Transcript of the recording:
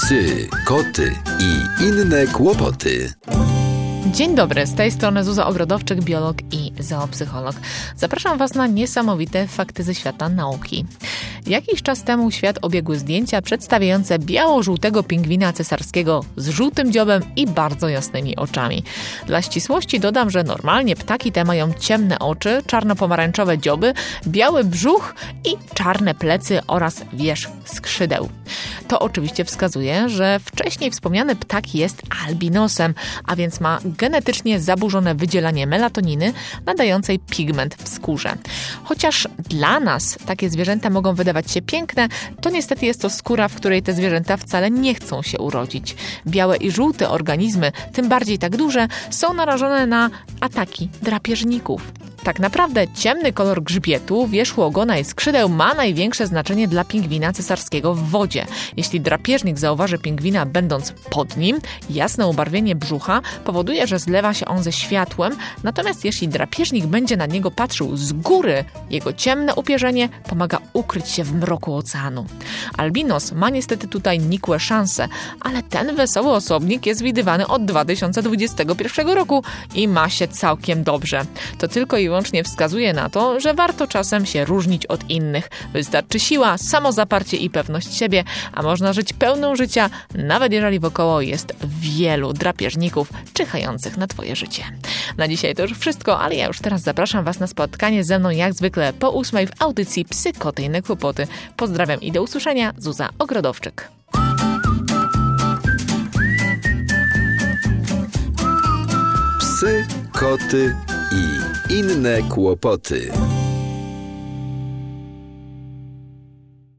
Psy, koty i inne kłopoty. Dzień dobry, z tej strony Zuza Ogrodowczyk, biolog i zoopsycholog. Zapraszam Was na niesamowite fakty ze świata nauki. Jakiś czas temu świat obiegły zdjęcia przedstawiające biało-żółtego pingwina cesarskiego z żółtym dziobem i bardzo jasnymi oczami. Dla ścisłości dodam, że normalnie ptaki te mają ciemne oczy, czarno-pomarańczowe dzioby, biały brzuch i czarne plecy oraz wierzch skrzydeł. To oczywiście wskazuje, że wcześniej wspomniany ptak jest albinosem, a więc ma genetycznie zaburzone wydzielanie melatoniny nadającej pigment w skórze. Chociaż dla nas takie zwierzęta mogą wydawać się piękne, to niestety jest to skóra, w której te zwierzęta wcale nie chcą się urodzić. Białe i żółte organizmy, tym bardziej tak duże, są narażone na ataki drapieżników. Tak naprawdę ciemny kolor grzbietu, wierzchu ogona i skrzydeł ma największe znaczenie dla pingwina cesarskiego w wodzie. Jeśli drapieżnik zauważy pingwina będąc pod nim, jasne ubarwienie brzucha powoduje, że zlewa się on ze światłem, natomiast jeśli drapieżnik będzie na niego patrzył z góry, jego ciemne upierzenie pomaga ukryć się w mroku oceanu. Albinos ma niestety tutaj nikłe szanse, ale ten wesoły osobnik jest widywany od 2021 roku i ma się całkiem dobrze. To tylko i wyłącznie wskazuje na to, że warto czasem się różnić od innych. Wystarczy siła, samozaparcie i pewność siebie, a można żyć pełną życia, nawet jeżeli wokoło jest wielu drapieżników czyhających na Twoje życie. Na dzisiaj to już wszystko, ale ja już teraz zapraszam Was na spotkanie ze mną jak zwykle po 8 w audycji Psy, koty i inne kłopoty. Pozdrawiam i do usłyszenia, Zuza Ogrodowczyk. Psy, koty i inne kłopoty.